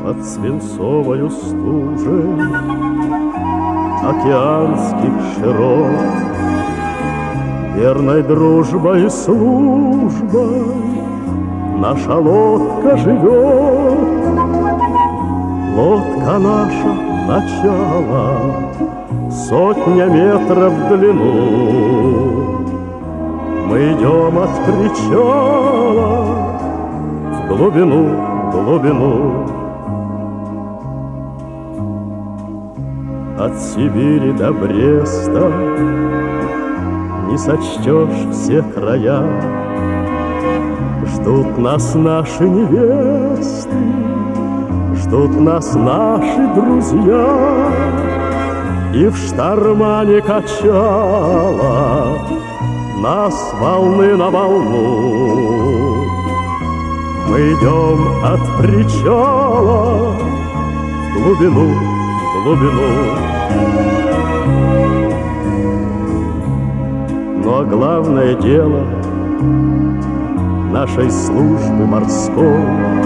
под свинцовою стужей океанских широт. Верной дружбой и службой наша лодка живет. Лодка наша начало, сотня метров в длину. Мы идем от причала в глубину, глубину. От Сибири до Бреста не сочтешь все края. Ждут нас наши невесты, ждут нас наши друзья. И в штормане качала нас волны на волну. Мы идем от причала в глубину, в глубину. Но главное дело нашей службы морской,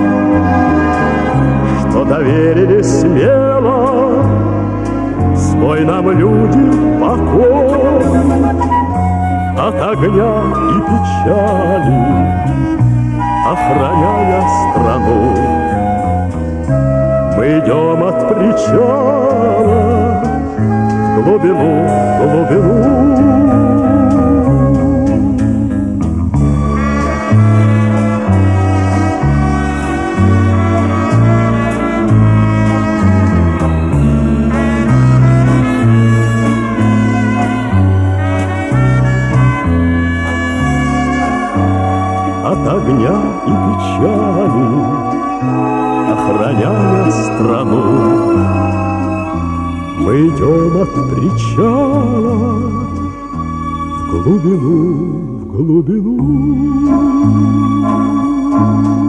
что доверили смело свой нам люди покой. От огня и печали охраняя страну, мы идем от причала в глубину, в глубину. От огня и печали охраняя страну, мы идем от причала в глубину, в глубину.